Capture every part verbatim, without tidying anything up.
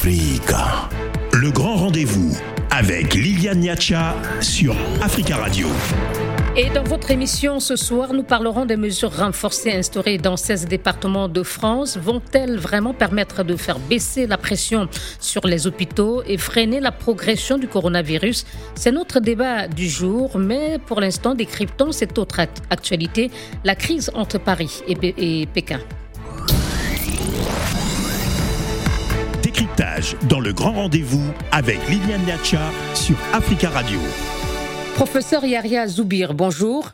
Africa. Le grand rendez-vous avec Liliane Niacha sur Africa Radio. Et dans votre émission ce soir, nous parlerons des mesures renforcées instaurées dans seize départements de France. Vont-elles vraiment permettre de faire baisser la pression sur les hôpitaux et freiner la progression du coronavirus? C'est notre débat du jour, mais pour l'instant, décryptons cette autre actualité, la crise entre Paris et, P- et Pékin. Décryptage dans le grand rendez-vous avec Liliane Niacha sur Africa Radio. Professeur Yahya Zoubir, bonjour.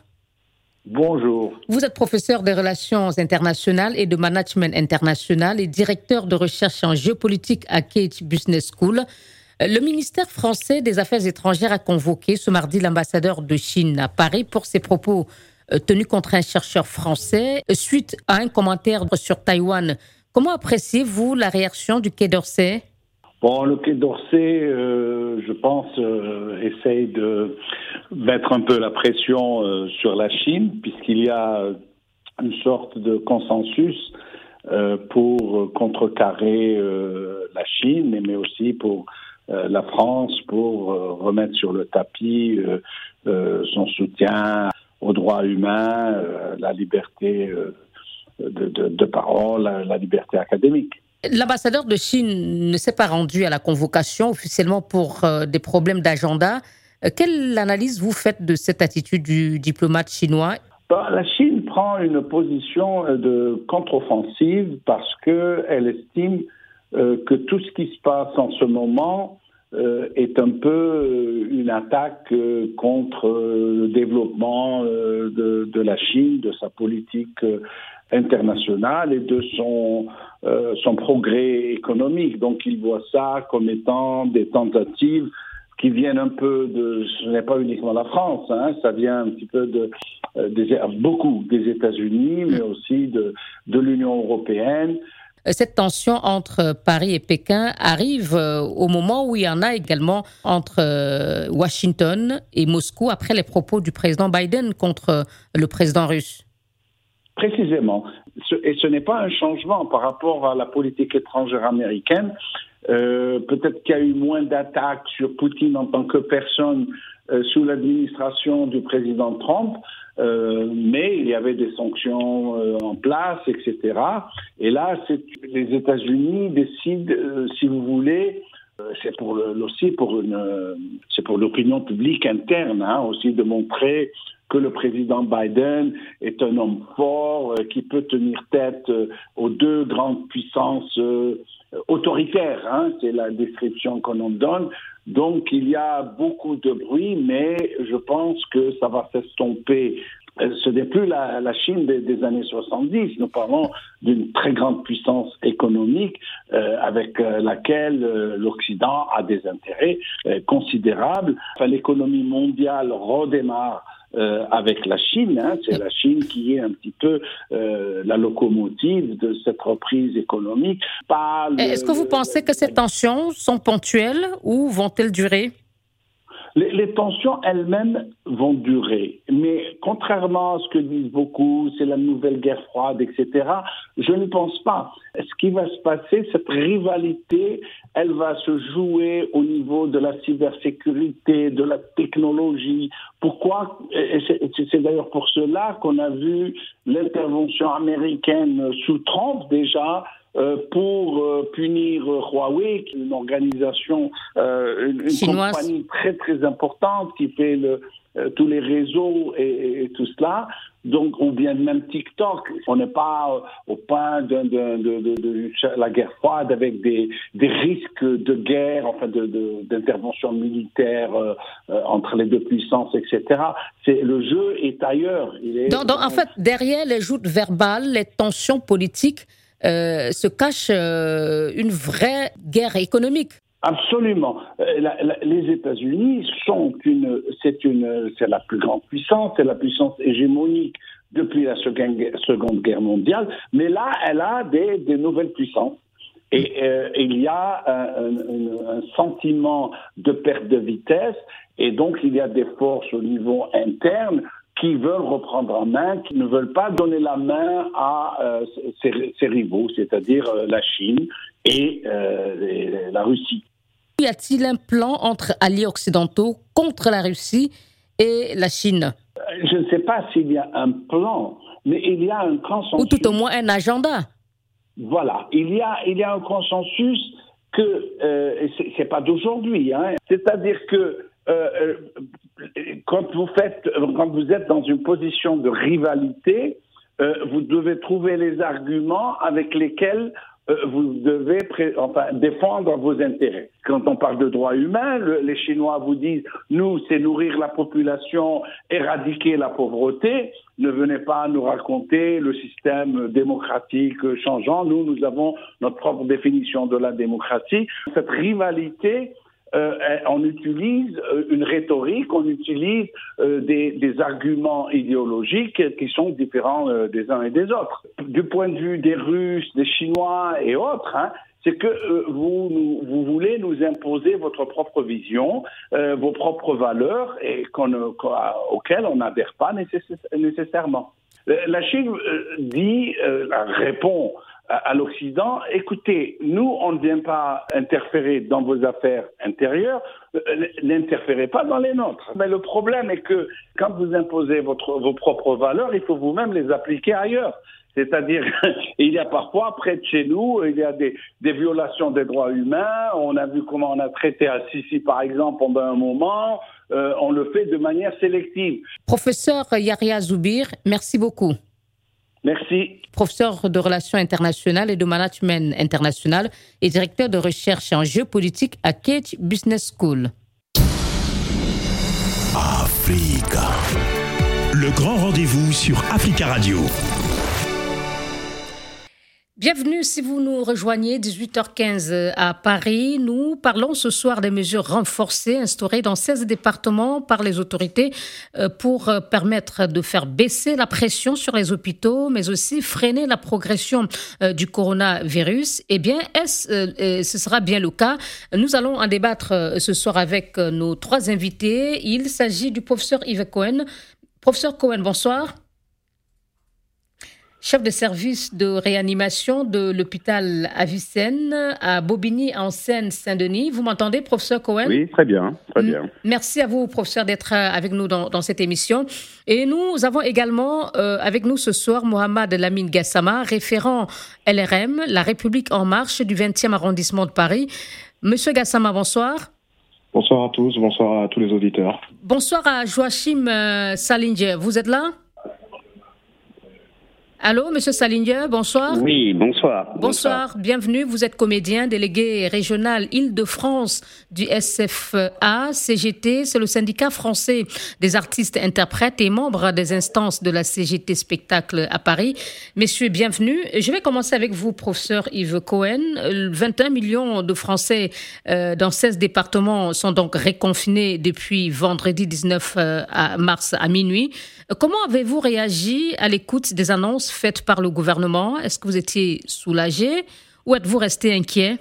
Bonjour. Vous êtes professeur des relations internationales et de management international et directeur de recherche en géopolitique à Cage Business School. Le ministère français des Affaires étrangères a convoqué ce mardi l'ambassadeur de Chine à Paris pour ses propos tenus contre un chercheur français suite à un commentaire sur Taïwan. Comment appréciez-vous la réaction du Quai d'Orsay ? Bon, le Quai d'Orsay, euh, je pense, euh, essaye de mettre un peu la pression euh, sur la Chine, puisqu'il y a une sorte de consensus euh, pour contrecarrer euh, la Chine, mais aussi pour euh, la France, pour euh, remettre sur le tapis euh, euh, son soutien aux droits humains, euh, la liberté euh, de, de, de parole, la, la liberté académique. L'ambassadeur de Chine ne s'est pas rendu à la convocation officiellement pour euh, des problèmes d'agenda. Euh, quelle analyse vous faites de cette attitude du diplomate chinois ? Ben, la Chine prend une position de contre-offensive parce qu'elle estime euh, que tout ce qui se passe en ce moment euh, est un peu une attaque euh, contre euh, le développement euh, de, de la Chine, de sa politique euh, internationale et de son, euh, son progrès économique. Donc, il voit ça comme étant des tentatives qui viennent un peu de, ce n'est pas uniquement la France, hein, ça vient un petit peu de, euh, des, beaucoup des États-Unis, mais aussi de, de l'Union européenne. Cette tension entre Paris et Pékin arrive au moment où il y en a également entre Washington et Moscou après les propos du président Biden contre le président russe. Précisément. Et ce n'est pas un changement par rapport à la politique étrangère américaine. Euh, peut-être qu'il y a eu moins d'attaques sur Poutine en tant que personne euh, sous l'administration du président Trump, euh, mais il y avait des sanctions euh, en place, et cetera. Et là, c'est, les États-Unis décident, euh, si vous voulez, euh, c'est pour le, aussi pour une, euh, c'est pour l'opinion publique interne, hein, aussi de montrer que le président Biden est un homme fort, euh, qui peut tenir tête euh, aux deux grandes puissances euh, autoritaires. Hein, c'est la description qu'on en donne. Donc, il y a beaucoup de bruit, mais je pense que ça va s'estomper. Ce n'est plus la, la Chine des, des années soixante-dix. Nous parlons d'une très grande puissance économique euh, avec euh, laquelle euh, l'Occident a des intérêts euh, considérables. Enfin, l'économie mondiale redémarre Euh, avec la Chine, hein, c'est la Chine qui est un petit peu euh, la locomotive de cette reprise économique. Pas le, Est-ce que vous le, pensez que ces tensions sont ponctuelles ou vont-elles durer ? Les, les tensions elles-mêmes vont durer, mais contrairement à ce que disent beaucoup, c'est la nouvelle guerre froide, et cetera, je ne pense pas. Ce qui va se passer, cette rivalité, elle va se jouer au niveau de la cybersécurité, de la technologie. Pourquoi ? Et c'est, c'est d'ailleurs pour cela qu'on a vu l'intervention américaine sous Trump déjà, Euh, pour euh, punir euh, Huawei, qui est une organisation, euh, une, une compagnie très très importante qui fait le, euh, tous les réseaux et, et, et tout cela. Donc, on vient même TikTok. On n'est pas euh, au point de, de, de, de, de la guerre froide avec des, des risques de guerre, enfin de, de, d'intervention militaire euh, euh, entre les deux puissances, et cetera. C'est, le jeu est ailleurs. Il est donc, donc, en fait, derrière les joutes verbales, les tensions politiques, Euh, se cache euh, une vraie guerre économique. Absolument. Euh, la, la, les États-Unis sont une, c'est une, c'est la plus grande puissance, c'est la puissance hégémonique depuis la Seconde, seconde Guerre mondiale, mais là, elle a des, des nouvelles puissances. Et euh, il y a un, un, un sentiment de perte de vitesse, et donc il y a des forces au niveau interne qui veulent reprendre en main, qui ne veulent pas donner la main à euh, ses, ses rivaux, c'est-à-dire euh, la Chine, et euh, la Russie. Y a-t-il un plan entre alliés occidentaux contre la Russie et la Chine? Je ne sais pas s'il y a un plan, mais il y a un consensus. Ou tout au moins un agenda. Voilà, il y a, il y a un consensus que, euh, c'est, c'est pas d'aujourd'hui, hein. C'est-à-dire que euh, quand vous faites, quand vous êtes dans une position de rivalité, euh, vous devez trouver les arguments avec lesquels euh, vous devez pré- enfin, défendre vos intérêts. Quand on parle de droits humains, le, les Chinois vous disent « nous, c'est nourrir la population, éradiquer la pauvreté ». Ne venez pas nous raconter le système démocratique changeant. Nous, nous avons notre propre définition de la démocratie. Cette rivalité, euh, on utilise une rhétorique, on utilise euh, des, des arguments idéologiques qui sont différents euh, des uns et des autres. Du point de vue des Russes, des Chinois et autres, hein, c'est que euh, vous, nous, vous voulez nous imposer votre propre vision, euh, vos propres valeurs, et qu'on, euh, auxquelles on n'adhère pas nécessaire, nécessairement. La Chine euh, dit, euh, répond à, à l'Occident, écoutez, nous, on ne vient pas interférer dans vos affaires intérieures, euh, n'interférez pas dans les nôtres. Mais le problème est que quand vous imposez votre, vos propres valeurs, il faut vous-même les appliquer ailleurs. C'est-à-dire, il y a parfois, près de chez nous, il y a des, des violations des droits humains. On a vu comment on a traité à Sissi, par exemple, pendant un moment. Euh, on le fait de manière sélective. Professeur Yahya Zoubir, merci beaucoup. Merci. Professeur de Relations internationales et de Management international et directeur de recherche en géopolitique à Cage Business School. Africa. Le grand rendez-vous sur Africa Radio. Bienvenue si vous nous rejoignez, dix-huit heures quinze à Paris. Nous parlons ce soir des mesures renforcées instaurées dans seize départements par les autorités pour permettre de faire baisser la pression sur les hôpitaux, mais aussi freiner la progression du coronavirus. Eh bien, est-ce, ce sera bien le cas. Nous allons en débattre ce soir avec nos trois invités. Il s'agit du professeur Yves Cohen. Professeur Cohen, bonsoir. Chef de service de réanimation de l'hôpital Avicenne à Bobigny en Seine-Saint-Denis. Vous m'entendez, professeur Cohen? Oui, très bien, très bien. Merci à vous, professeur, d'être avec nous dans, dans cette émission. Et nous avons également euh, avec nous ce soir Mohamed Lamine Gassama, référent L R M, La République En Marche du vingtième arrondissement de Paris. Monsieur Gassama, bonsoir. Bonsoir à tous, bonsoir à tous les auditeurs. Bonsoir à Joachim euh, Salinger. Vous êtes là? Allô, Monsieur Salinger, bonsoir. Oui, bonsoir. Bonsoir. Bonsoir, bienvenue. Vous êtes comédien, délégué régional Île-de-France du S F A C G T. C'est le syndicat français des artistes interprètes et membre des instances de la C G T Spectacle à Paris. Messieurs, bienvenue. Je vais commencer avec vous, professeur Yves Cohen. vingt et un millions de Français euh, dans seize départements sont donc réconfinés depuis vendredi dix-neuf mars à minuit. Comment avez-vous réagi à l'écoute des annonces faites par le gouvernement? Est-ce que vous étiez soulagé ou êtes-vous resté inquiet?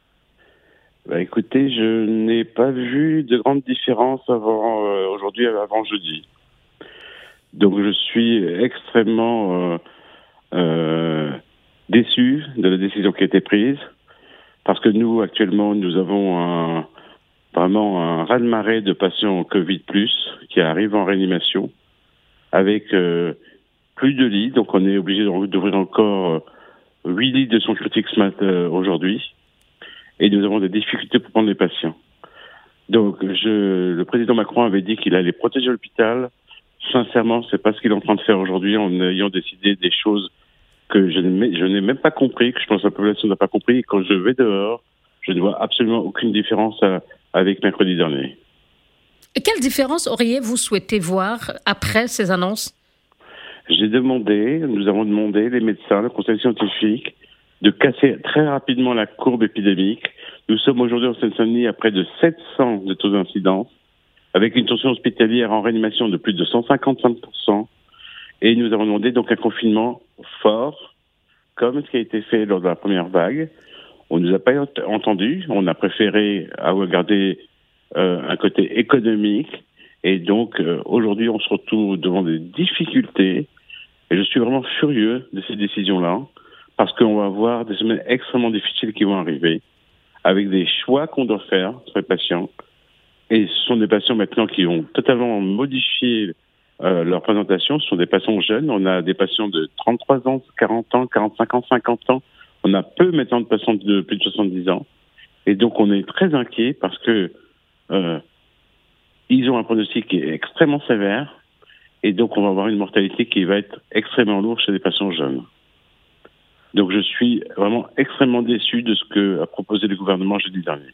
Bah écoutez, je n'ai pas vu de grande différence avant euh, aujourd'hui avant jeudi. Donc je suis extrêmement euh, euh, déçu de la décision qui a été prise parce que nous actuellement nous avons un, vraiment un raz-de-marée de patients Covid plus qui arrivent en réanimation avec euh, plus de lits, donc on est obligé d'ouvrir encore huit lits de soins critiques ce matin euh, aujourd'hui, et nous avons des difficultés pour prendre les patients. Donc je, le président Macron avait dit qu'il allait protéger l'hôpital. Sincèrement, c'est pas ce qu'il est en train de faire aujourd'hui en ayant décidé des choses que je n'ai, je n'ai même pas compris, que je pense que la population n'a pas compris. Et quand je vais dehors, je ne vois absolument aucune différence à, avec mercredi dernier. Et quelle différence auriez-vous souhaité voir après ces annonces? J'ai demandé, nous avons demandé, les médecins, le conseil scientifique, de casser très rapidement la courbe épidémique. Nous sommes aujourd'hui en Seine-Saint-Denis à près de sept cents de taux d'incidence, avec une tension hospitalière en réanimation de plus de cent cinquante-cinq pour cent. Et nous avons demandé donc un confinement fort, comme ce qui a été fait lors de la première vague. On ne nous a pas entendus, on a préféré avoir gardé euh, un côté économique. Et donc, euh, aujourd'hui, on se retrouve devant des difficultés. Et je suis vraiment furieux de ces décisions-là, parce qu'on va avoir des semaines extrêmement difficiles qui vont arriver, avec des choix qu'on doit faire sur les patients. Et ce sont des patients maintenant qui ont totalement modifié euh, leur présentation. Ce sont des patients jeunes. On a des patients de trente-trois ans, quarante ans, quarante-cinq ans, cinquante ans. On a peu maintenant de patients de plus de soixante-dix ans. Et donc on est très inquiet parce que euh, ils ont un pronostic qui est extrêmement sévère. Et donc on va avoir une mortalité qui va être extrêmement lourde chez les patients jeunes. Donc je suis vraiment extrêmement déçu de ce que a proposé le gouvernement jeudi dernier.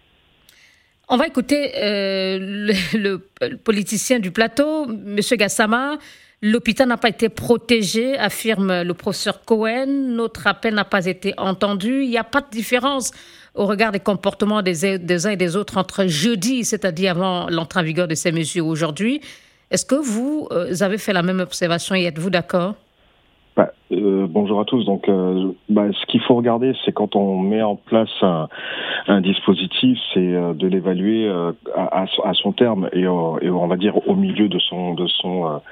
On va écouter euh, le, le, le politicien du plateau, M. Gassama. L'hôpital n'a pas été protégé, affirme le professeur Cohen. Notre appel n'a pas été entendu. Il n'y a pas de différence au regard des comportements des, des uns et des autres entre jeudi, c'est-à-dire avant l'entrée en vigueur de ces mesures, aujourd'hui. Est-ce que vous euh, avez fait la même observation et êtes-vous d'accord ? Bah, euh, bonjour à tous. Donc, euh, bah, ce qu'il faut regarder, c'est quand on met en place un, un dispositif, c'est euh, de l'évaluer euh, à, à son terme et, euh, et on va dire au milieu de son de son euh,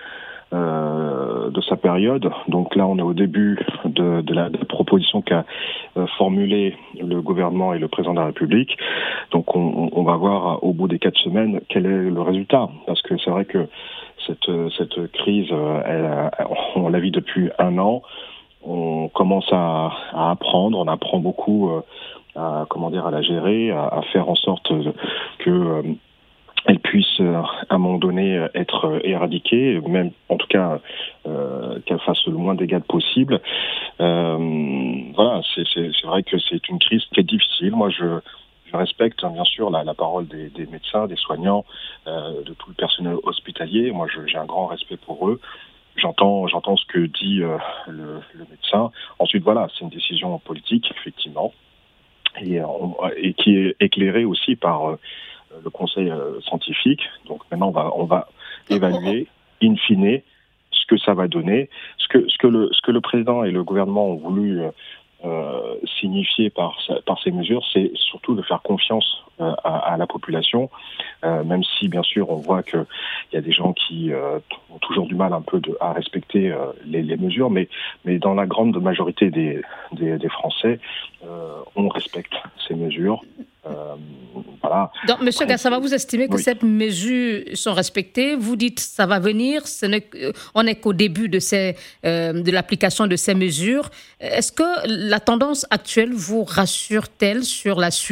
euh, de sa période. Donc là, on est au début de, de, la, de la proposition qu'a euh, formulée le gouvernement et le président de la République. Donc, on, on va voir au bout des quatre semaines quel est le résultat, parce que c'est vrai que Cette, cette crise, elle, on la vit depuis un an. On commence à, à apprendre, on apprend beaucoup à, comment dire, à la gérer, à, à faire en sorte que euh, elle puisse à un moment donné être éradiquée, même en tout cas euh, qu'elle fasse le moins de dégâts possible. Euh, voilà, c'est, c'est, c'est vrai que c'est une crise qui est difficile. Moi, je Je respecte bien sûr la, la parole des, des médecins, des soignants, euh, de tout le personnel hospitalier. Moi, je, j'ai un grand respect pour eux. J'entends, j'entends ce que dit euh, le, le médecin. Ensuite, voilà, c'est une décision politique, effectivement, et, on, et qui est éclairée aussi par euh, le conseil euh, scientifique. Donc maintenant, on va, on va évaluer, in fine, ce que ça va donner, ce que, ce que le, ce que le président et le gouvernement ont voulu euh, Euh, signifié par, par ces mesures, c'est surtout de faire confiance euh, à, à la population, euh, même si bien sûr on voit qu'il y a des gens qui euh, ont toujours du mal un peu de, à respecter euh, les, les mesures, mais, mais dans la grande majorité des, des, des Français, euh, on respecte ces mesures. Euh, voilà. Donc, Monsieur Gassama, vous estimez que oui. ces mesures sont respectées. Vous dites ça va venir. Ce n'est, on n'est qu'au début de, ces, euh, de l'application de ces mesures. Est-ce que la tendance actuelle vous rassure-t-elle sur la suite ?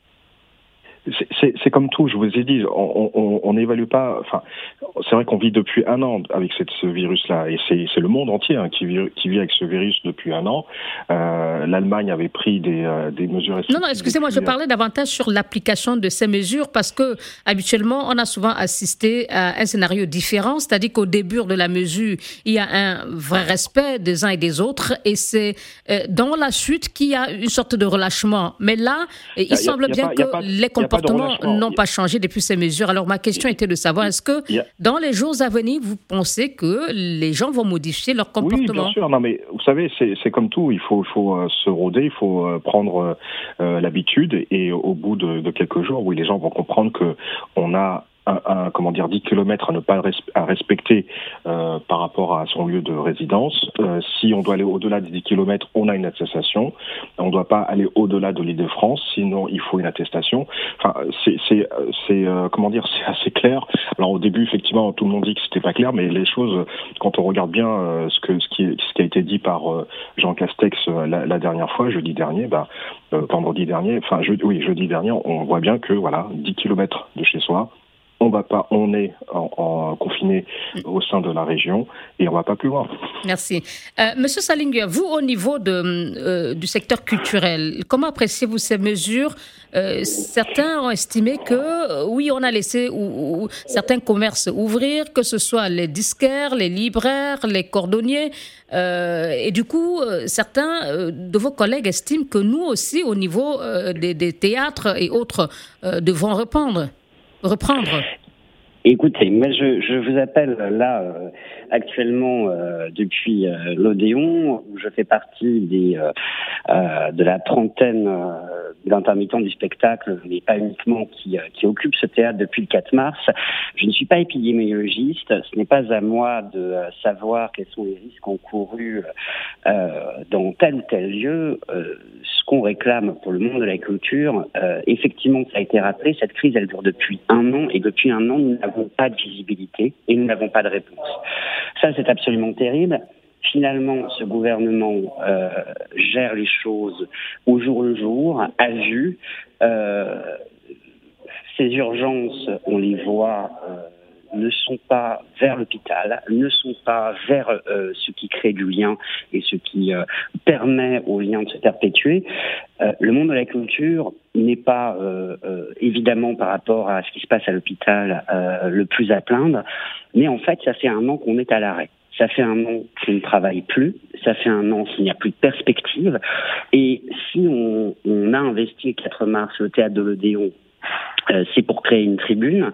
C'est, c'est, c'est comme tout, je vous ai dit, on n'évalue pas. Enfin, c'est vrai qu'on vit depuis un an avec cette, ce virus-là, et c'est, c'est le monde entier hein, qui, vit, qui vit avec ce virus depuis un an. Euh, L'Allemagne avait pris des, euh, des mesures. Non, non, excusez-moi, je parlais davantage sur l'application de ces mesures parce que habituellement, on a souvent assisté à un scénario différent, c'est-à-dire qu'au début de la mesure, il y a un vrai respect des uns et des autres, et c'est euh, dans la suite qu'il y a une sorte de relâchement. Mais là, il, il semble bien pas, que pas, les comportements n'ont pas changé depuis ces mesures. Alors ma question était de savoir, est-ce que a... dans les jours à venir, vous pensez que les gens vont modifier leur comportement ? Oui, bien sûr. Non, mais vous savez, c'est, c'est comme tout. Il faut, faut euh, se rôder, il faut euh, prendre euh, l'habitude, et au bout de, de quelques jours, oui, les gens vont comprendre que on a Un, un, comment dire, dix kilomètres à ne pas res- à respecter euh, par rapport à son lieu de résidence. Euh, si on doit aller au-delà des dix kilomètres, on a une attestation. On ne doit pas aller au-delà de l'Île-de-France, sinon il faut une attestation. Enfin, c'est, c'est, c'est euh, comment dire, c'est assez clair. Alors au début, effectivement, tout le monde dit que c'était pas clair, mais les choses, quand on regarde bien euh, ce que ce qui, est, ce qui a été dit par euh, Jean Castex euh, la, la dernière fois, jeudi dernier, bah, euh, vendredi dernier, enfin, je, oui, jeudi dernier, on voit bien que voilà, dix kilomètres de chez soi. On va pas, on est en, en confiné au sein de la région et on va pas plus loin. Merci. Euh, Monsieur Salinguer, vous au niveau de, euh, du secteur culturel, comment appréciez-vous ces mesures ? euh, Certains ont estimé que euh, oui, on a laissé ou, ou, certains commerces ouvrir, que ce soit les disquaires, les libraires, les cordonniers. Euh, et du coup, euh, certains euh, de vos collègues estiment que nous aussi, au niveau euh, des, des théâtres et autres, euh, devons reprendre. reprendre Écoutez, moi je, je vous appelle là euh, actuellement euh, depuis euh, l'Odéon, où je fais partie des, euh, euh, de la trentaine euh, d'intermittents du spectacle, mais pas uniquement, qui, qui occupent ce théâtre depuis le quatre mars. Je ne suis pas épidémiologiste, ce n'est pas à moi de savoir quels sont les risques encourus euh, dans tel ou tel lieu. Euh, ce qu'on réclame pour le monde de la culture, euh, effectivement, ça a été rappelé, cette crise, elle dure depuis un an, et depuis un an, nous n'avons pas de visibilité et nous n'avons pas de réponse. Ça, c'est absolument terrible. Finalement, ce gouvernement euh, gère les choses au jour le jour, à vue. Euh, ces urgences, on les voit, euh, ne sont pas vers l'hôpital, ne sont pas vers euh, ce qui crée du lien et ce qui euh, permet au lien de se perpétuer. Euh, le monde de la culture n'est pas, euh, euh, évidemment, par rapport à ce qui se passe à l'hôpital, euh, le plus à plaindre. Mais en fait, ça fait un an qu'on est à l'arrêt. Ça fait un an qu'on ne travaille plus, ça fait un an qu'il n'y a plus de perspective. Et si on, on a investi le quatre mars le théâtre de l'Odéon, euh, c'est pour créer une tribune.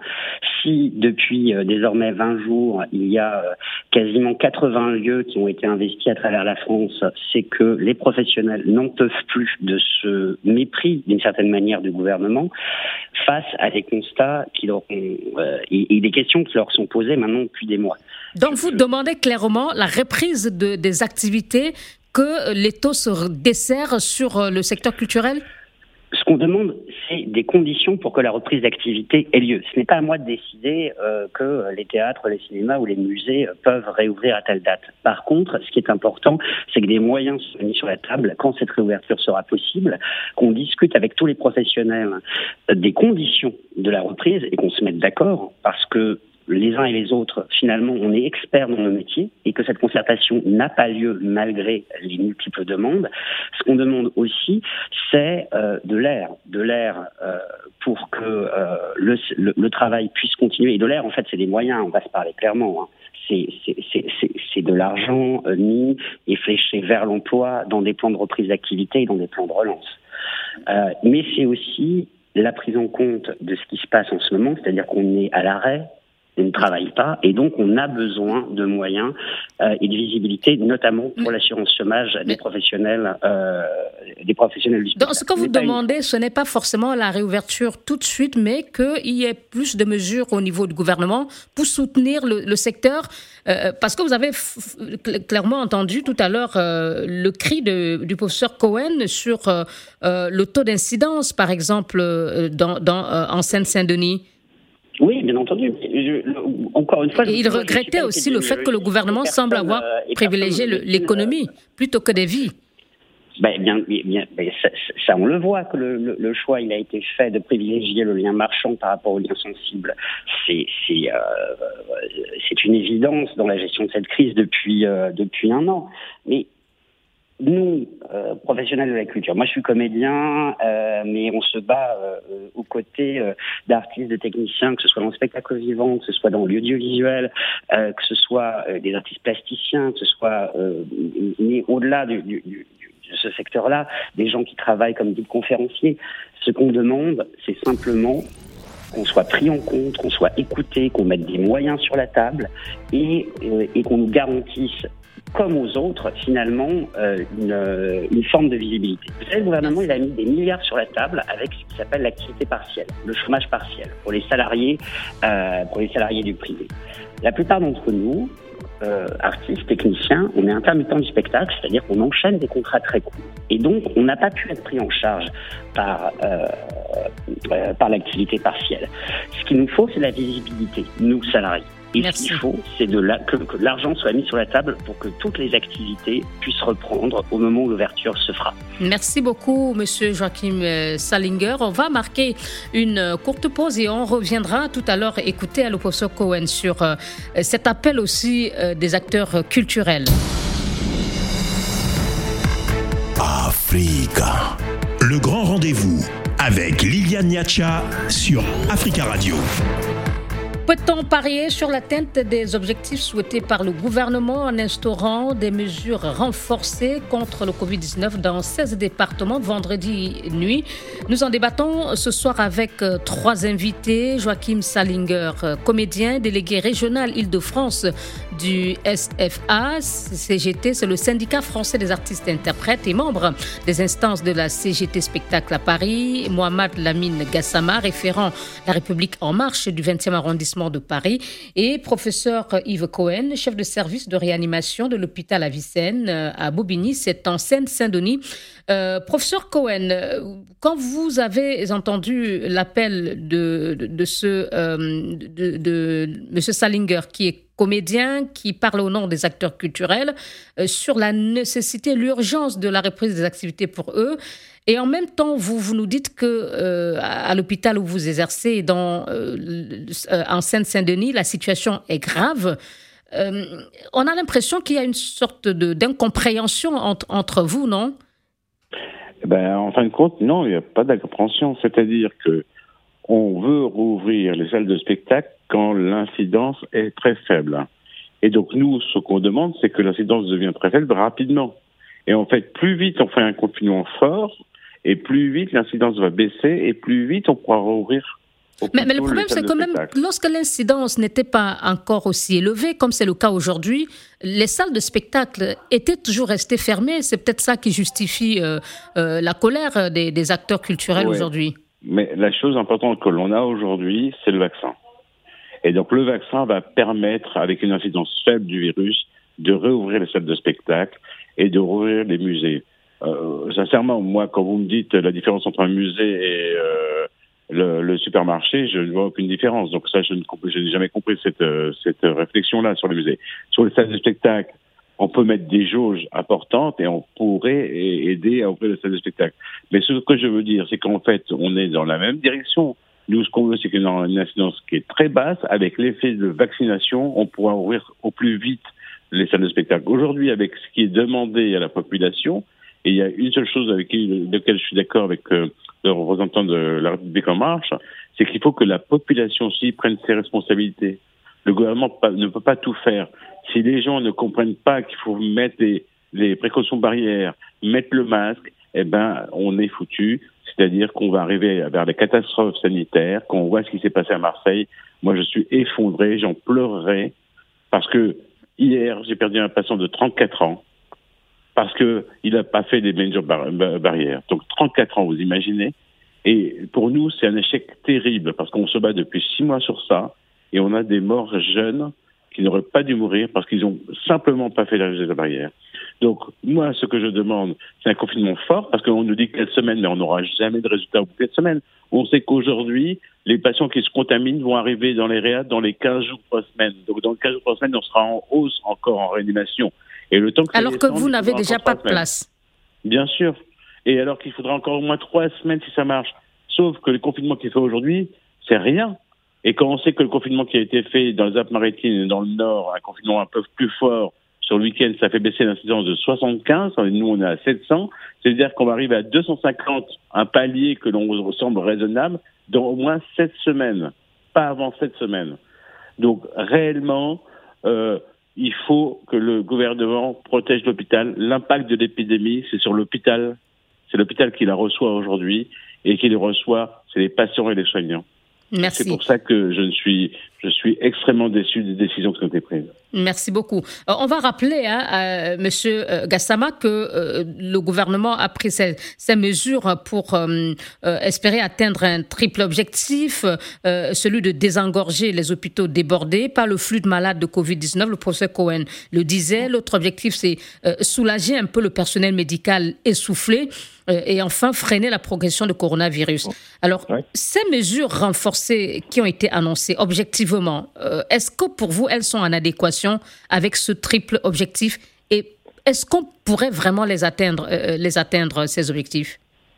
Si depuis euh, désormais vingt jours, il y a euh, quasiment quatre-vingts lieux qui ont été investis à travers la France, c'est que les professionnels n'en peuvent plus de ce mépris, d'une certaine manière, du gouvernement, face à des constats qui leur ont, euh, et, et des questions qui leur sont posées maintenant depuis des mois. Donc vous demandez clairement la reprise de, des activités que l'État se dessert sur le secteur culturel ? Ce qu'on demande, c'est des conditions pour que la reprise d'activité ait lieu. Ce n'est pas à moi de décider euh, que les théâtres, les cinémas ou les musées euh, peuvent réouvrir à telle date. Par contre, ce qui est important, c'est que des moyens soient mis sur la table quand cette réouverture sera possible, qu'on discute avec tous les professionnels euh, des conditions de la reprise et qu'on se mette d'accord, parce que les uns et les autres, finalement, on est experts dans nos métiers et que cette concertation n'a pas lieu malgré les multiples demandes. Ce qu'on demande aussi, c'est euh, de l'air, de l'air euh, pour que euh, le, le, le travail puisse continuer. Et de l'air, en fait, c'est des moyens, on va se parler clairement. Hein. C'est, c'est, c'est, c'est, c'est de l'argent euh, mis et fléché vers l'emploi dans des plans de reprise d'activité et dans des plans de relance. Euh, mais c'est aussi la prise en compte de ce qui se passe en ce moment, c'est-à-dire qu'on est à l'arrêt, on ne travaille pas, et donc on a besoin de moyens euh, et de visibilité, notamment pour l'assurance chômage des professionnels, euh, des professionnels du spectacle. Donc, ce que vous demandez, une... ce n'est pas forcément la réouverture tout de suite, mais qu'il y ait plus de mesures au niveau du gouvernement pour soutenir le, le secteur, euh, parce que vous avez f- clairement entendu tout à l'heure euh, le cri de, du professeur Cohen sur euh, euh, le taux d'incidence, par exemple, euh, dans, dans, euh, en Seine-Saint-Denis. Oui, bien entendu. Je, encore une fois, et il regrettait aussi le fait que le gouvernement semble avoir privilégié le, l'économie plutôt que des vies. Ben, bien, bien, ben, ça, ça, on le voit que le, le, le choix il a été fait de privilégier le lien marchand par rapport au lien sensible. C'est, c'est, euh, c'est une évidence dans la gestion de cette crise depuis, euh, depuis un an. Mais nous, euh, professionnels de la culture, moi je suis comédien, euh, mais on se bat euh, aux côtés euh, d'artistes, de techniciens, que ce soit dans le spectacle vivant, que ce soit dans l'audiovisuel, euh, que ce soit euh, des artistes plasticiens, que ce soit, euh, mais au-delà du, du, du, de ce secteur-là, des gens qui travaillent comme guides conférenciers. Ce qu'on demande, c'est simplement qu'on soit pris en compte, qu'on soit écouté, qu'on mette des moyens sur la table et, euh, et qu'on nous garantisse, comme aux autres, finalement, euh, une, une forme de visibilité. Vous savez, le gouvernement, il a mis des milliards sur la table avec ce qui s'appelle l'activité partielle, le chômage partiel, pour les salariés, euh, pour les salariés du privé. La plupart d'entre nous, euh, artistes, techniciens, on est intermittents du spectacle, c'est-à-dire qu'on enchaîne des contrats très courts. Et donc, on n'a pas pu être pris en charge par, euh, euh, par l'activité partielle. Ce qu'il nous faut, c'est la visibilité, nous, salariés. Et Merci. Ce qu'il faut, c'est de la, que, que l'argent soit mis sur la table pour que toutes les activités puissent reprendre au moment où l'ouverture se fera. Merci beaucoup, Monsieur Joachim Salinger. On va marquer une courte pause et on reviendra tout à l'heure écouter le professeur Cohen sur euh, cet appel aussi euh, des acteurs culturels. Africa, le grand rendez-vous avec Liliane Niacha sur Africa Radio. Peut-on parier sur l'atteinte des objectifs souhaités par le gouvernement en instaurant des mesures renforcées contre le covid dix-neuf dans seize départements vendredi nuit? Nous en débattons ce soir avec trois invités. Joachim Salinger, comédien, délégué régional Île-de-France du S F A, C G T, c'est le syndicat français des artistes et interprètes et membre des instances de la C G T Spectacle à Paris. Mohamed Lamine Gassama, référent La République En Marche du vingtième arrondissement de Paris. Et professeur Yves Cohen, chef de service de réanimation de l'hôpital Avicenne à Bobigny, c'est en Seine-Saint-Denis. Euh, professeur Cohen, quand vous avez entendu l'appel de, de, de ce euh, de, de, de M. Salinger, qui est comédien, qui parle au nom des acteurs culturels, euh, sur la nécessité, l'urgence de la reprise des activités pour eux, et en même temps, vous, vous nous dites que euh, à l'hôpital où vous exercez, dans, euh, en Seine-Saint-Denis, la situation est grave. Euh, on a l'impression qu'il y a une sorte de, d'incompréhension entre, entre vous, non ? Ben, en fin de compte, non, il n'y a pas d'incompréhension. C'est-à-dire que on veut rouvrir les salles de spectacle quand l'incidence est très faible. Et donc, nous, ce qu'on demande, c'est que l'incidence devienne très faible rapidement. Et en fait, plus vite on fait un confinement fort, et plus vite l'incidence va baisser, et plus vite on pourra rouvrir. Mais, mais le problème, c'est que même lorsque l'incidence n'était pas encore aussi élevée, comme c'est le cas aujourd'hui, les salles de spectacle étaient toujours restées fermées. C'est peut-être ça qui justifie euh, euh, la colère des, des acteurs culturels ouais. aujourd'hui. Mais la chose importante que l'on a aujourd'hui, c'est le vaccin. Et donc le vaccin va permettre, avec une incidence faible du virus, de réouvrir les salles de spectacle et de rouvrir les musées. Euh, sincèrement, moi, quand vous me dites la différence entre un musée et... Euh, Le, le supermarché, je ne vois aucune différence. Donc ça, je, ne, je n'ai jamais compris cette, cette réflexion-là sur les musées. Sur les salles de spectacle, on peut mettre des jauges importantes et on pourrait aider à ouvrir les salles de spectacle. Mais ce que je veux dire, c'est qu'en fait, on est dans la même direction. Nous, ce qu'on veut, c'est qu'il y ait une incidence qui est très basse. Avec l'effet de vaccination, on pourra ouvrir au plus vite les salles de spectacle. Aujourd'hui, avec ce qui est demandé à la population, et il y a une seule chose avec laquelle je suis d'accord avec euh, le représentant de La République En Marche, c'est qu'il faut que la population aussi prenne ses responsabilités. Le gouvernement ne peut pas tout faire. Si les gens ne comprennent pas qu'il faut mettre les, les précautions barrières, mettre le masque, eh ben, on est foutu. C'est-à-dire qu'on va arriver vers les catastrophes sanitaires. Quand on voit ce qui s'est passé à Marseille, moi je suis effondré, j'en pleurerai, parce que hier, j'ai perdu un patient de trente-quatre ans, parce qu'il n'a pas fait des mesures bar- barrières. Donc trente-quatre ans, vous imaginez. Et pour nous, c'est un échec terrible, parce qu'on se bat depuis six mois sur ça, et on a des morts jeunes qui n'auraient pas dû mourir parce qu'ils n'ont simplement pas fait la mesure barrière. Donc moi, ce que je demande, c'est un confinement fort, parce qu'on nous dit quatre semaines, mais on n'aura jamais de résultats au bout de quatre semaines. On sait qu'aujourd'hui, les patients qui se contaminent vont arriver dans les réa dans les quinze jours, trois semaines. Donc dans quinze jours, trois semaines, on sera en hausse encore en réanimation. Et le temps que alors que vous n'avez déjà pas de place. Bien sûr. Et alors qu'il faudra encore au moins trois semaines si ça marche. Sauf que le confinement qui est fait aujourd'hui, c'est rien. Et quand on sait que le confinement qui a été fait dans les Alpes-Maritimes et dans le Nord, un confinement un peu plus fort, sur le week-end, ça fait baisser l'incidence de soixante-quinze. Nous, on est à sept cents. C'est-à-dire qu'on va arriver à deux cent cinquante, un palier que l'on semble raisonnable, dans au moins sept semaines. Pas avant sept semaines. Donc, réellement... Euh, il faut que le gouvernement protège l'hôpital. L'impact de l'épidémie, c'est sur l'hôpital. C'est l'hôpital qui la reçoit aujourd'hui. Et qui les reçoit, c'est les patients et les soignants. Merci. C'est pour ça que je suis, je suis extrêmement déçu des décisions qui ont été prises. Merci beaucoup. Euh, on va rappeler hein, à M. Gassama que euh, le gouvernement a pris ces, ces mesures pour euh, euh, espérer atteindre un triple objectif, euh, celui de désengorger les hôpitaux débordés par le flux de malades de covid dix-neuf. Le professeur Cohen le disait. L'autre objectif, c'est euh, soulager un peu le personnel médical essoufflé euh, et enfin freiner la progression du coronavirus. Alors, ouais. Ces mesures renforcées qui ont été annoncées objectivement, euh, est-ce que pour vous, elles sont en adéquation avec ce triple objectif et est-ce qu'on pourrait vraiment les atteindre, euh, les atteindre ces objectifs ?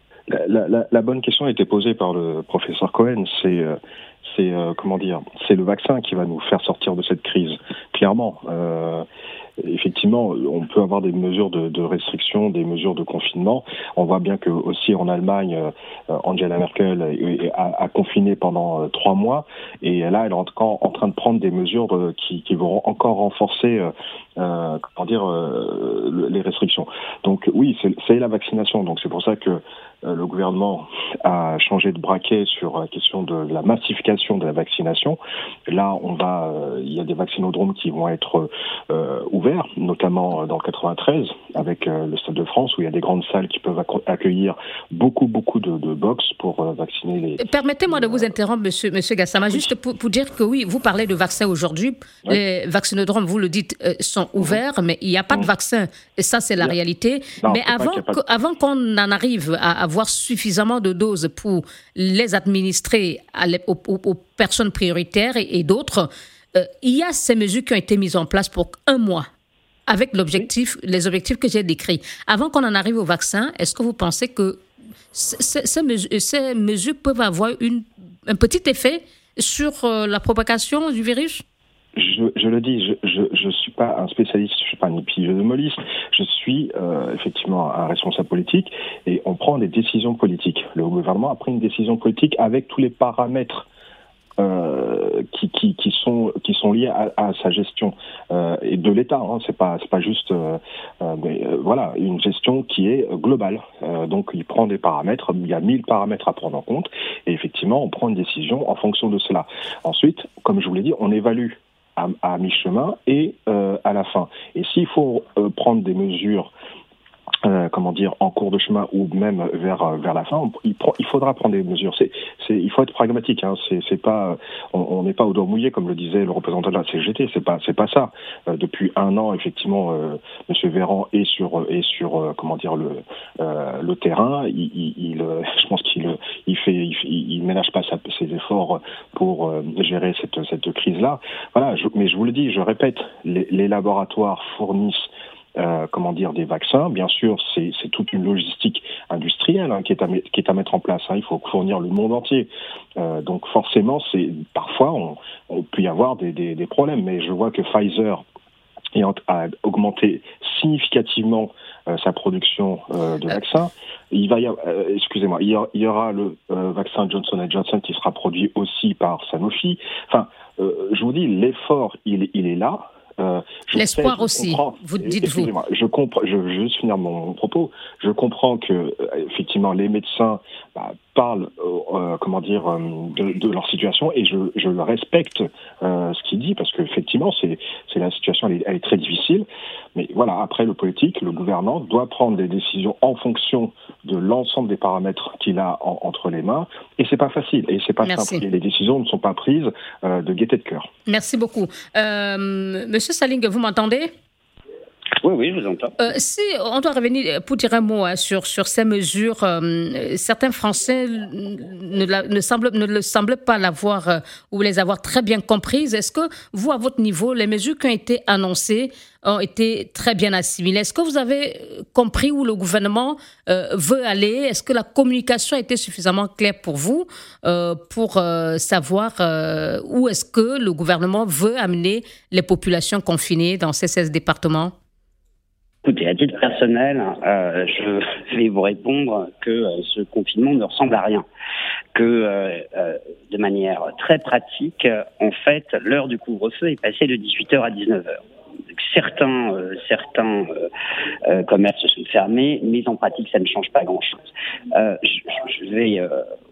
la, la, la bonne question a été posée par le professeur Cohen, c'est, euh, c'est euh, comment dire, c'est le vaccin qui va nous faire sortir de cette crise, clairement. Euh, effectivement, on peut avoir des mesures de, de restriction, des mesures de confinement. On voit bien que aussi en Allemagne, euh, Angela Merkel a, a confiné pendant euh, trois mois, et là, elle est encore en train de prendre des mesures de, qui, qui vont encore renforcer, euh, euh, comment dire, euh, les restrictions. Donc oui, c'est, c'est la vaccination. Donc c'est pour ça que euh, le gouvernement a changé de braquet sur la question de la massification de la vaccination. Là, on va, euh, il y a des vaccinodromes qui vont être euh, ouverts, notamment dans le quatre-vingt-treize, avec euh, le Stade de France, où il y a des grandes salles qui peuvent accueillir beaucoup, beaucoup de, de box pour euh, vacciner les... Permettez-moi de vous interrompre, monsieur, monsieur Gassama, oui. juste pour, pour dire que oui, vous parlez de vaccins aujourd'hui. Oui. Les vaccinodromes, vous le dites, euh, sont ouverts, mmh. mais il n'y a pas de vaccin. Et ça, c'est la yeah. réalité. Non, mais avant, que, de... avant qu'on en arrive à avoir suffisamment de doses pour les administrer à les, aux, aux personnes prioritaires et, et d'autres, euh, il y a ces mesures qui ont été mises en place pour un mois, avec l'objectif, oui. les objectifs que j'ai décrits. Avant qu'on en arrive au vaccin, est-ce que vous pensez que ces, ces, mesures, ces mesures peuvent avoir une, un petit effet sur euh, la propagation du virus ? Je, je le dis, je, je, je suis pas un spécialiste, je suis pas un épidémiologiste, je suis euh, effectivement un responsable politique, et on prend des décisions politiques. Le gouvernement a pris une décision politique avec tous les paramètres euh, qui, qui, qui sont qui sont liés à, à sa gestion euh, et de l'État. Hein, c'est pas c'est pas juste, euh, euh, mais euh, voilà, une gestion qui est globale. Euh, donc il prend des paramètres, il y a mille paramètres à prendre en compte, et effectivement on prend une décision en fonction de cela. Ensuite, comme je vous l'ai dit, on évalue à, à mi-chemin et euh, à la fin. Et s'il faut euh, prendre des mesures, euh, comment dire, en cours de chemin ou même vers vers la fin, on, il, il faudra prendre des mesures. C'est, c'est, il faut être pragmatique. Hein. C'est, c'est pas, on n'est pas au doigt mouillé comme le disait le représentant de la C G T. C'est pas, c'est pas ça. Euh, depuis un an, effectivement, euh, Monsieur Véran est sur est sur euh, comment dire le euh, le terrain. Il, il, il je pense qu'il il fait, il, il ménage pas sa, ses efforts pour euh, gérer cette cette crise là. Voilà. Je, mais je vous le dis, je répète, les, les laboratoires fournissent Euh, comment dire, des vaccins. Bien sûr, c'est, c'est toute une logistique industrielle hein, qui, est à, qui est à mettre en place. Hein. Il faut fournir le monde entier. Euh, donc forcément, c'est parfois on, on peut y avoir des, des, des problèmes. Mais je vois que Pfizer a augmenté significativement euh, sa production euh, de vaccins. Il va y avoir, euh, excusez-moi, il y aura, il y aura le euh, vaccin Johnson and Johnson qui sera produit aussi par Sanofi. Enfin, euh, je vous dis, l'effort, il, il est là. Euh, L'espoir sais, aussi, vous dites excusez-moi, vous. Je comprends, je veux juste finir mon propos. Je comprends que, euh, effectivement, les médecins bah, parlent, euh, comment dire, euh, de, de leur situation, et je, je le respecte euh, ce qu'il dit, parce qu'effectivement, c'est, c'est la situation, elle est, elle est très difficile. Mais voilà, après, le politique, le gouvernement doit prendre des décisions en fonction de l'ensemble des paramètres qu'il a en, entre les mains, et c'est pas facile, et c'est pas Merci. simple. Et les décisions ne sont pas prises euh, de gaieté de cœur. Merci beaucoup. Euh, Monsieur Saling, vous m'entendez ? Oui, oui, je vous entends. Euh, si on doit revenir pour dire un mot hein, sur, sur ces mesures, euh, certains Français ne, la, ne, semblent, ne le semblent pas l'avoir euh, ou les avoir très bien comprises. Est-ce que vous, à votre niveau, les mesures qui ont été annoncées ont été très bien assimilées? Est-ce que vous avez compris où le gouvernement euh, veut aller? Est-ce que la communication a été suffisamment claire pour vous euh, pour euh, savoir euh, où est-ce que le gouvernement veut amener les populations confinées dans ces seize départements? Écoutez, à titre personnel, euh, je vais vous répondre que euh, ce confinement ne ressemble à rien. Que euh, euh, de manière très pratique, en fait, l'heure du couvre-feu est passée de dix-huit heures à dix-neuf heures. Certains, euh, certains euh, euh, commerces sont fermés, mais en pratique, ça ne change pas grand-chose. Euh, je, je vais... Euh,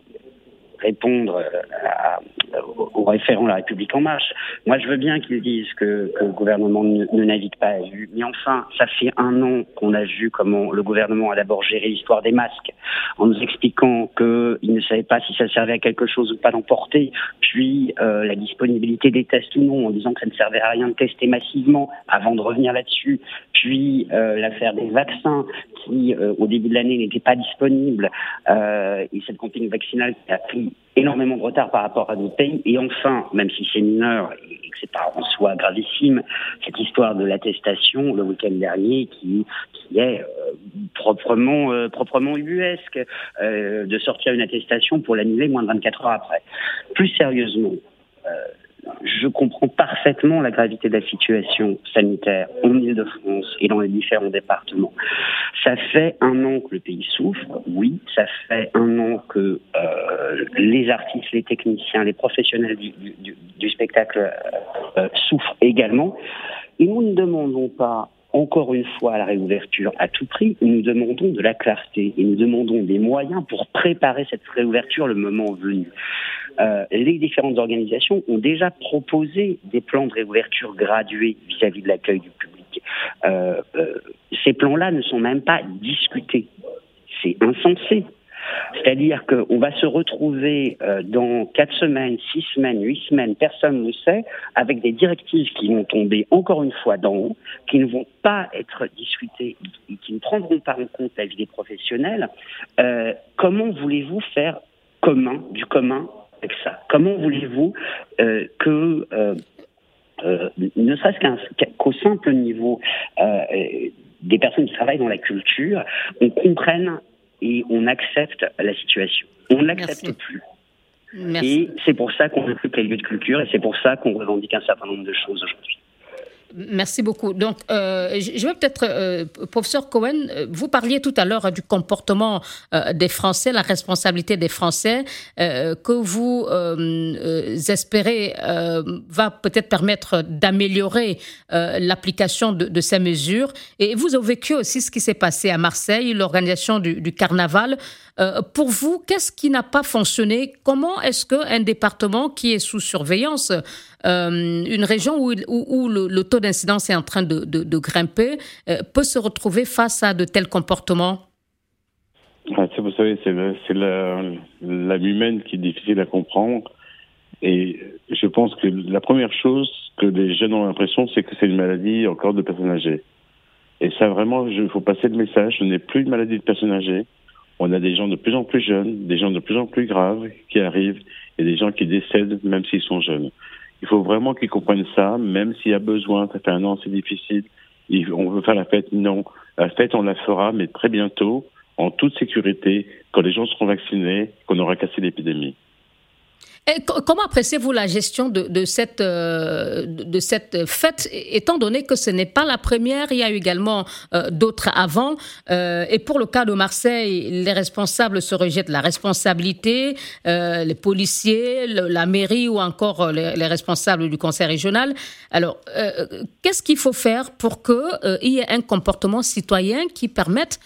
répondre à, au référent La République En Marche. Moi, je veux bien qu'ils disent que, que le gouvernement ne, ne navigue pas à vue, mais enfin, ça fait un an qu'on a vu comment le gouvernement a d'abord géré l'histoire des masques, en nous expliquant qu'il ne savait pas si ça servait à quelque chose ou pas d'en porter, puis euh, la disponibilité des tests ou non, en disant que ça ne servait à rien de tester massivement avant de revenir là-dessus, puis euh, l'affaire des vaccins qui, euh, au début de l'année, n'étaient pas disponibles, euh, et cette campagne vaccinale qui a pris énormément de retard par rapport à d'autres pays. Et enfin, même si c'est mineur et que c'est pas en soi gravissime, cette histoire de l'attestation le week-end dernier qui, qui est euh, proprement, euh, proprement ubuesque, euh, de sortir une attestation pour l'annuler moins de vingt-quatre heures après. Plus sérieusement, euh, je comprends parfaitement la gravité de la situation sanitaire en Île-de-France et dans les différents départements. Ça fait un an que le pays souffre, oui, ça fait un an que euh, les artistes, les techniciens, les professionnels du, du, du spectacle euh, souffrent également. Et nous ne demandons pas encore une fois la réouverture à tout prix, nous demandons de la clarté et nous demandons des moyens pour préparer cette réouverture le moment venu. Euh, les différentes organisations ont déjà proposé des plans de réouverture gradués vis-à-vis de l'accueil du public. Euh, euh, ces plans-là ne sont même pas discutés. C'est insensé. C'est-à-dire qu'on va se retrouver euh, dans quatre semaines, six semaines, huit semaines, personne ne sait, avec des directives qui vont tomber encore une fois d'en haut, qui ne vont pas être discutées et qui ne prendront pas en compte la vie des professionnels. Euh, comment voulez-vous faire commun, du commun avec ça ? Comment voulez-vous euh, que, euh, euh, ne serait-ce qu'un, qu'au simple niveau euh, des personnes qui travaillent dans la culture, on comprenne et on accepte la situation. On ne l'accepte Merci. plus. Merci. Et c'est pour ça qu'on veut plus qu'il y ait lieu de culture et c'est pour ça qu'on revendique un certain nombre de choses aujourd'hui. Merci beaucoup. Donc, euh, je vais peut-être, euh, professeur Cohen, vous parliez tout à l'heure du comportement euh, des Français, la responsabilité des Français, euh, que vous euh, euh, espérez euh, va peut-être permettre d'améliorer euh, l'application de, de ces mesures. Et vous avez vécu aussi ce qui s'est passé à Marseille, l'organisation du, du carnaval. Euh, pour vous, qu'est-ce qui n'a pas fonctionné ? Comment est-ce qu'un département qui est sous surveillance, euh, une région où, où, où le, le taux d'incidence est en train de, de, de grimper, euh, peut se retrouver face à de tels comportements ? Ah, vous savez, c'est, le, c'est la, l'âme humaine qui est difficile à comprendre. Et je pense que la première chose que les jeunes ont l'impression, c'est que c'est une maladie encore de personnes âgées. Et ça, vraiment, il faut passer le message, ce n'est plus une maladie de personnes âgées. On a des gens de plus en plus jeunes, des gens de plus en plus graves qui arrivent et des gens qui décèdent même s'ils sont jeunes. Il faut vraiment qu'ils comprennent ça, même s'il y a besoin, ça fait un an, c'est difficile. On veut faire la fête, non. La fête, on la fera, mais très bientôt, en toute sécurité, quand les gens seront vaccinés, qu'on aura cassé l'épidémie. Et comment appréciez-vous la gestion de, de, cette, euh, de cette fête, étant donné que ce n'est pas la première, il y a eu également euh, d'autres avant, euh, et pour le cas de Marseille, les responsables se rejettent la responsabilité, euh, les policiers, le, la mairie ou encore les, les responsables du conseil régional. Alors, euh, qu'est-ce qu'il faut faire pour qu'il euh, y ait un comportement citoyen qui permette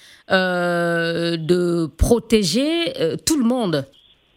euh, de protéger euh, tout le monde ?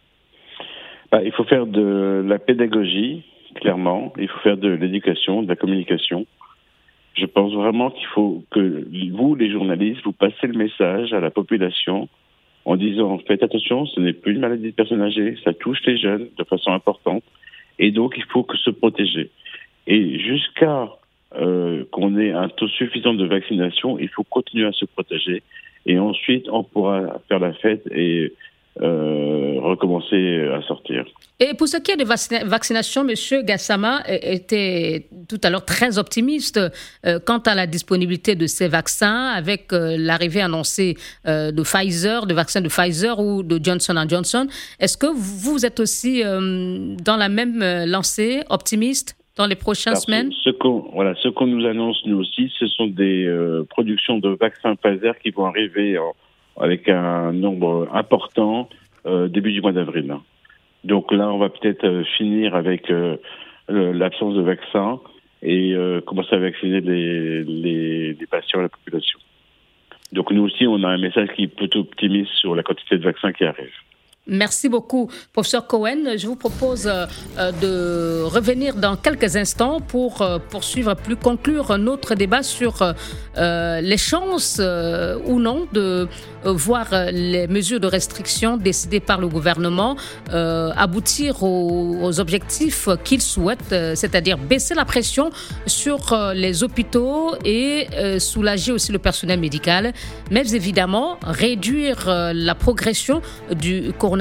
Bah, il faut faire de la pédagogie, clairement. Il faut faire de l'éducation, de la communication. Je pense vraiment qu'il faut que vous, les journalistes, vous passez le message à la population en disant « Faites attention, ce n'est plus une maladie de personnes âgées, ça touche les jeunes de façon importante. Et donc, il faut que se protéger. » Et jusqu'à euh, qu'on ait un taux suffisant de vaccination, il faut continuer à se protéger. Et ensuite, on pourra faire la fête et Euh, recommencer à sortir. Et pour ce qui est de vac- vaccination, M. Gassama était tout à l'heure très optimiste euh, quant à la disponibilité de ces vaccins avec euh, l'arrivée annoncée euh, de Pfizer, de vaccins de Pfizer ou de Johnson and Johnson. Est-ce que vous êtes aussi euh, dans la même lancée, optimiste dans les prochaines Alors, semaines? ce, ce, qu'on, voilà, ce qu'on nous annonce, nous aussi, ce sont des euh, productions de vaccins Pfizer qui vont arriver en avec un nombre important euh, début du mois d'avril. Donc là, on va peut-être euh, finir avec euh, l'absence de vaccins et euh, commencer à vacciner les, les, les patients et la population. Donc nous aussi, on a un message qui est plutôt optimiste sur la quantité de vaccins qui arrivent. Merci beaucoup, professeur Cohen. Je vous propose euh, de revenir dans quelques instants pour euh, poursuivre, plus conclure notre débat sur euh, les chances euh, ou non de euh, voir les mesures de restriction décidées par le gouvernement euh, aboutir aux, aux objectifs qu'il souhaite, euh, c'est-à-dire baisser la pression sur euh, les hôpitaux et euh, soulager aussi le personnel médical, mais évidemment réduire euh, la progression du coronavirus.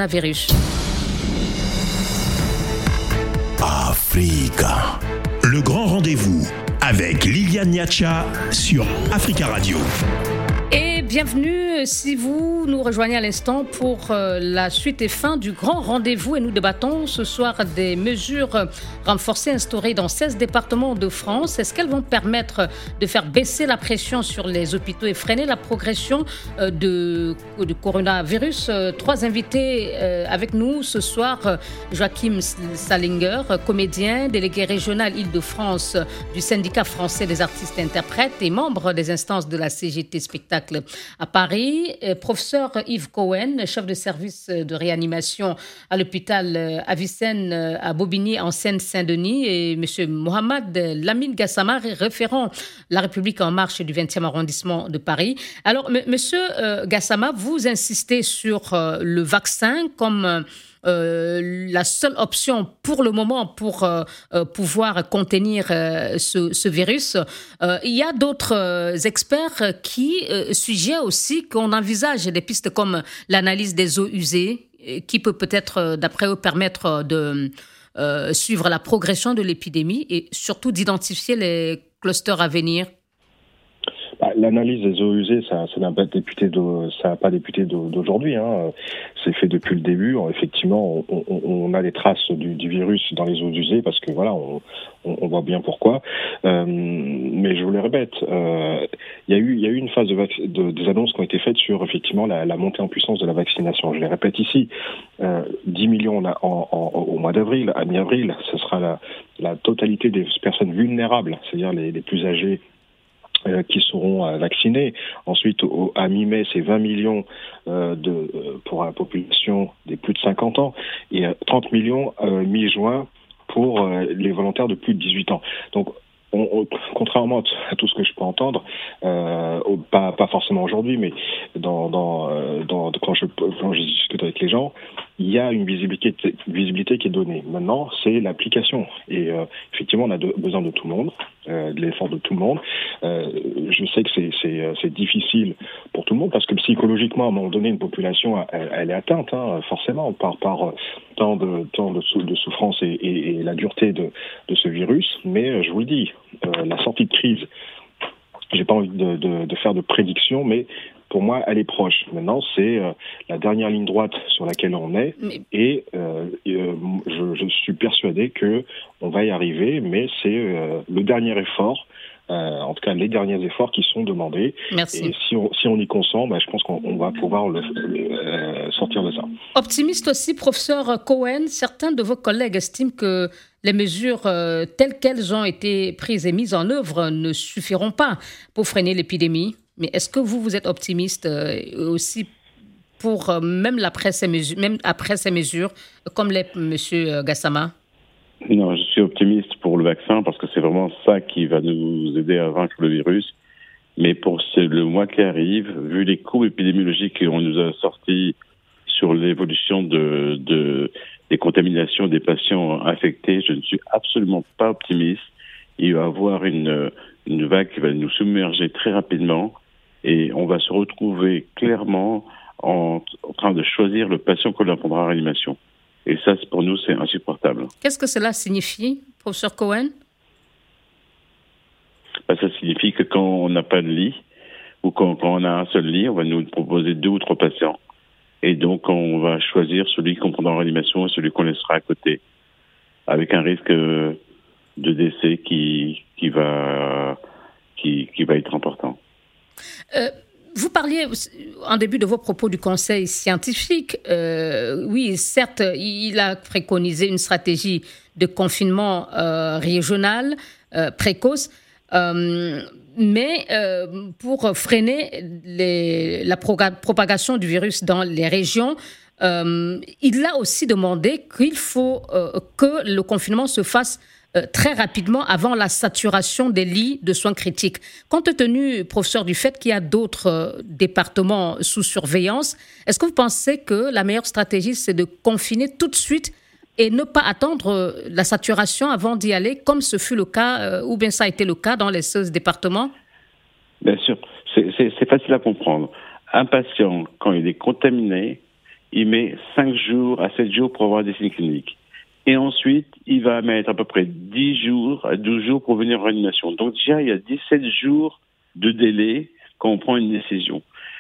Africa, le grand rendez-vous avec Liliane Niacha sur Africa Radio. Et bienvenue si vous nous rejoignez à l'instant pour euh, la suite et fin du grand rendez-vous et nous débattons ce soir des mesures renforcées instaurées dans seize départements de France. Est-ce qu'elles vont permettre de faire baisser la pression sur les hôpitaux et freiner la progression euh, de, de coronavirus? euh, Trois invités euh, avec nous ce soir. euh, Joachim Salinger, comédien, délégué régional Île-de-France du syndicat français des artistes et interprètes et membre des instances de la C G T Spectacle à Paris. Euh, professeur Yves Cohen, chef de service de réanimation à l'hôpital Avicenne à Bobigny en Seine-Saint-Denis, et monsieur Mohamed Lamine Gassama, référent La République en marche du vingtième arrondissement de Paris. Alors, m- monsieur euh, Gassama, vous insistez sur euh, le vaccin comme Euh, la seule option pour le moment pour euh, euh, pouvoir contenir euh, ce, ce virus. Euh, il y a d'autres euh, experts qui euh, suggèrent aussi qu'on envisage des pistes comme l'analyse des eaux usées, qui peut peut-être, euh, d'après eux, permettre de euh, suivre la progression de l'épidémie et surtout d'identifier les clusters à venir. Bah, l'analyse des eaux usées, ça, ça n'a pas débuté de, ça n'a pas débuté d'aujourd'hui. Hein. C'est fait depuis le début. Effectivement, on, on, on a les traces du, du virus dans les eaux usées parce que voilà, on, on voit bien pourquoi. Euh, mais je vous le répète, euh, il y a eu, il y a eu une phase de, vac- de des annonces qui ont été faites sur effectivement la, la montée en puissance de la vaccination. Je les répète ici, euh, dix millions en, en, en, au mois d'avril, à mi-avril, ce sera la, la totalité des personnes vulnérables, c'est-à-dire les, les plus âgés, Euh, qui seront euh, vaccinés. Ensuite, au, à mi-mai, c'est vingt millions euh, de, euh, pour la population des plus de cinquante ans et euh, trente millions euh, mi-juin pour euh, les volontaires de plus de dix-huit ans. Donc, on, on, contrairement à tout ce que je peux entendre, euh, au, pas, pas forcément aujourd'hui, mais dans, dans, euh, dans, quand, je, quand je discute avec les gens, il y a une visibilité, visibilité qui est donnée. Maintenant, c'est l'application. Et euh, effectivement, on a de, besoin de tout le monde, euh, de l'effort de tout le monde. Euh, je sais que c'est, c'est, c'est difficile pour tout le monde parce que psychologiquement, à un moment donné, une population, elle, elle est atteinte, hein, forcément, par, par tant de, tant de, sou, de souffrance et, et, et la dureté de, de ce virus. Mais je vous le dis, euh, la sortie de crise, j'ai pas envie de, de, de faire de prédictions, mais pour moi, elle est proche. Maintenant, c'est euh, la dernière ligne droite sur laquelle on est, mais... et euh, euh, je, je suis persuadé que on va y arriver, mais c'est euh, le dernier effort. Euh, en tout cas, les derniers efforts qui sont demandés. Merci. Et si on, si on y consent, bah, je pense qu'on on va pouvoir le, euh, sortir de ça. Optimiste aussi, professeur Cohen, certains de vos collègues estiment que les mesures euh, telles qu'elles ont été prises et mises en œuvre ne suffiront pas pour freiner l'épidémie. Mais est-ce que vous, vous êtes optimiste euh, aussi pour euh, même, après ces mesures, même après ces mesures, comme l'est M. Gassama? Non, je suis optimiste pour le vaccin parce que c'est vraiment ça qui va nous aider à vaincre le virus. Mais pour le mois qui arrive, vu les courbes épidémiologiques qu'on nous a sortis sur l'évolution de, de, des contaminations des patients infectés, je ne suis absolument pas optimiste. Il va y avoir une, une vague qui va nous submerger très rapidement et on va se retrouver clairement en, en train de choisir le patient qu'on apprendra en réanimation. Et ça, pour nous, c'est insupportable. Qu'est-ce que cela signifie, professeur Cohen? Ben, ça signifie que quand on n'a pas de lit, ou quand, quand on a un seul lit, on va nous proposer deux ou trois patients. Et donc, on va choisir celui qu'on prendra en réanimation et celui qu'on laissera à côté, avec un risque de décès qui, qui, va, qui, qui va être important. Euh... Vous parliez en début de vos propos du Conseil scientifique. Euh, oui, certes, il a préconisé une stratégie de confinement euh, régional euh, précoce, euh, mais euh, pour freiner les, la proga- propagation du virus dans les régions, euh, il a aussi demandé qu'il faut euh, que le confinement se fasse très rapidement avant la saturation des lits de soins critiques. Compte tenu, professeur, du fait qu'il y a d'autres euh, départements sous surveillance, est-ce que vous pensez que la meilleure stratégie, c'est de confiner tout de suite et ne pas attendre la saturation avant d'y aller, comme ce fut le cas, euh, ou bien ça a été le cas dans les seize départements? Bien sûr, c'est, c'est, c'est facile à comprendre. Un patient, quand il est contaminé, il met cinq jours à sept jours pour avoir des signes cliniques. Et ensuite, il va mettre à peu près dix jours à douze jours pour venir en réanimation. Donc déjà, il y a dix-sept jours de délai quand on prend une décision.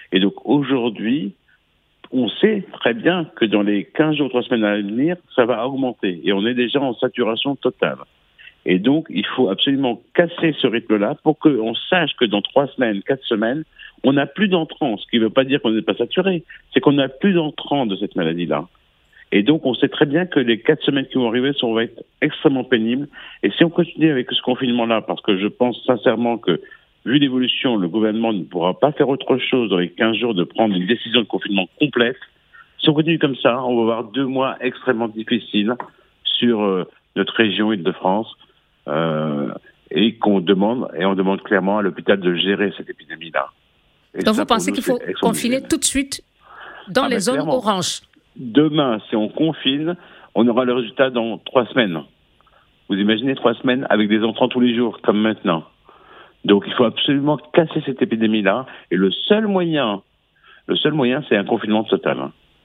Et donc aujourd'hui, on sait très bien que dans les quinze jours, trois semaines à venir, ça va augmenter. Et on est déjà en saturation totale. Et donc, il faut absolument casser ce rythme-là pour qu'on sache que dans trois semaines, quatre semaines, on n'a plus d'entrants. Ce qui ne veut pas dire qu'on n'est pas saturé. C'est qu'on n'a plus d'entrants de cette maladie-là. Et donc, on sait très bien que les quatre semaines qui vont arriver sont, vont être extrêmement pénibles. Et si on continue avec ce confinement-là, parce que je pense sincèrement que, vu l'évolution, le gouvernement ne pourra pas faire autre chose dans les quinze jours de prendre une décision de confinement complète. Si on continue comme ça, on va avoir deux mois extrêmement difficiles sur euh, notre région Île-de-France euh, et qu'on demande, et on demande clairement à l'hôpital de gérer cette épidémie-là. Et donc ça, vous pensez nous, qu'il faut confiner difficile. tout de suite dans ah les ben, zones clairement. Oranges? Demain, si on confine, on aura le résultat dans trois semaines. Vous imaginez trois semaines avec des entrants tous les jours, comme maintenant. Donc, il faut absolument casser cette épidémie-là. Et le seul moyen, le seul moyen, c'est un confinement total.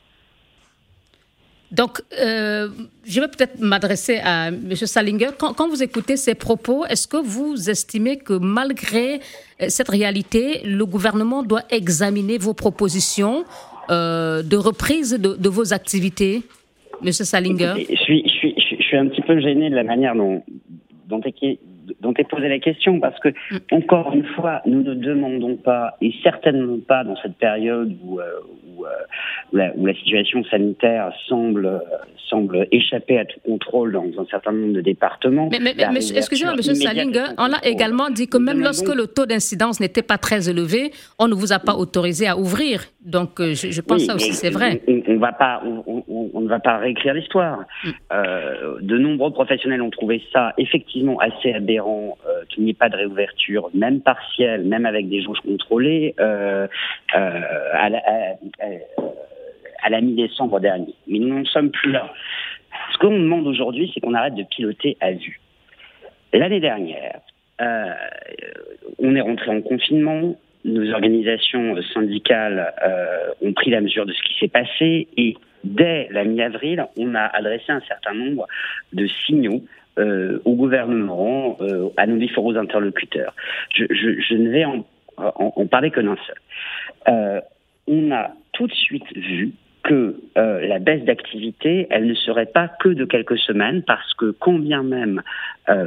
Donc, euh, je vais peut-être m'adresser à M. Salinger. Quand, quand vous écoutez ces propos, est-ce que vous estimez que malgré cette réalité, le gouvernement doit examiner vos propositions euh, de reprise de, de vos activités, M. Salinger? je suis, je, suis, je suis un petit peu gêné de la manière dont, dont est dont est posée la question, parce que, encore une fois, nous ne demandons pas, et certainement pas dans cette période où, euh, où, euh, où, la, où la situation sanitaire semble, euh, semble échapper à tout contrôle dans un certain nombre de départements. Mais, mais, mais excusez-moi, M. Salinger, on a également dit que même lorsque le taux d'incidence n'était pas très élevé, on ne vous a pas autorisé à ouvrir. Donc, je, je pense oui, ça aussi, c'est vrai. On, on, va pas, on, on, on ne va pas réécrire l'histoire. Mm. Euh, de nombreux professionnels ont trouvé ça effectivement assez aberrant, euh, qu'il n'y ait pas de réouverture, même partielle, même avec des jauges contrôlées, euh, euh, à, la, à, à, à la mi-décembre dernier. Mais nous n'en sommes plus là. Ce qu'on demande aujourd'hui, c'est qu'on arrête de piloter à vue. L'année dernière, euh, on est rentré en confinement. Nos organisations syndicales euh, ont pris la mesure de ce qui s'est passé et dès la mi-avril, on a adressé un certain nombre de signaux euh, au gouvernement, euh, à nos différents interlocuteurs. Je, je, je ne vais en, en, en parler que d'un seul. Euh, on a tout de suite vu que euh, la baisse d'activité, elle ne serait pas que de quelques semaines, parce que quand bien même... Euh,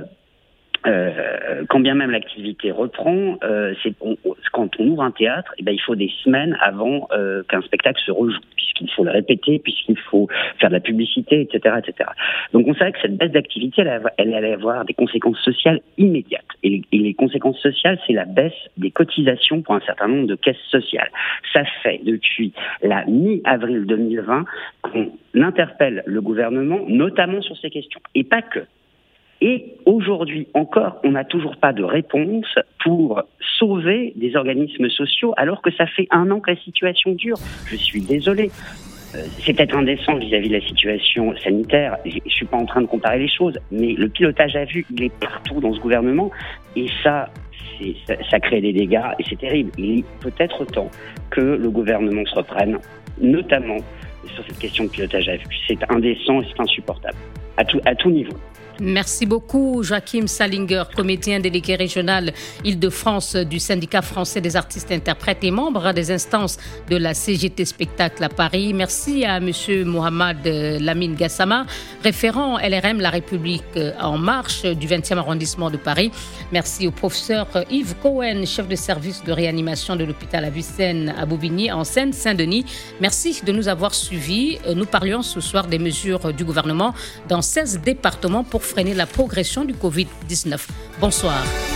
Euh, quand bien même l'activité reprend, euh, c'est, on, quand on ouvre un théâtre, eh ben, il faut des semaines avant euh, qu'un spectacle se rejoue, puisqu'il faut le répéter, puisqu'il faut faire de la publicité, et cetera, et cetera. Donc on savait que cette baisse d'activité, elle, elle allait avoir des conséquences sociales immédiates. Et les, et les conséquences sociales, c'est la baisse des cotisations pour un certain nombre de caisses sociales. Ça fait depuis la mi-avril deux mille vingt qu'on interpelle le gouvernement, notamment sur ces questions, et pas que. Et aujourd'hui encore, on n'a toujours pas de réponse pour sauver des organismes sociaux, alors que ça fait un an que la situation dure. Je suis désolé. Euh, c'est peut-être indécent vis-à-vis de la situation sanitaire. Je ne suis pas en train de comparer les choses, mais le pilotage à vue, il est partout dans ce gouvernement. Et ça, c'est, ça, ça crée des dégâts et c'est terrible. Il est peut-être temps que le gouvernement se reprenne, notamment sur cette question de pilotage à vue. C'est indécent et c'est insupportable, à tout, à tout niveau. Merci beaucoup, Joachim Salinger, comédien délégué régional Île-de-France du syndicat français des artistes interprètes et membre des instances de la C G T Spectacle à Paris. Merci à M. Mohamed Lamine Gassama, référent L R M La République en marche du vingtième arrondissement de Paris. Merci au professeur Yves Cohen, chef de service de réanimation de l'hôpital Avicenne à Bobigny en Seine-Saint-Denis. Merci de nous avoir suivis. Nous parlions ce soir des mesures du gouvernement dans seize départements pour freiner la progression du covid dix-neuf. Bonsoir.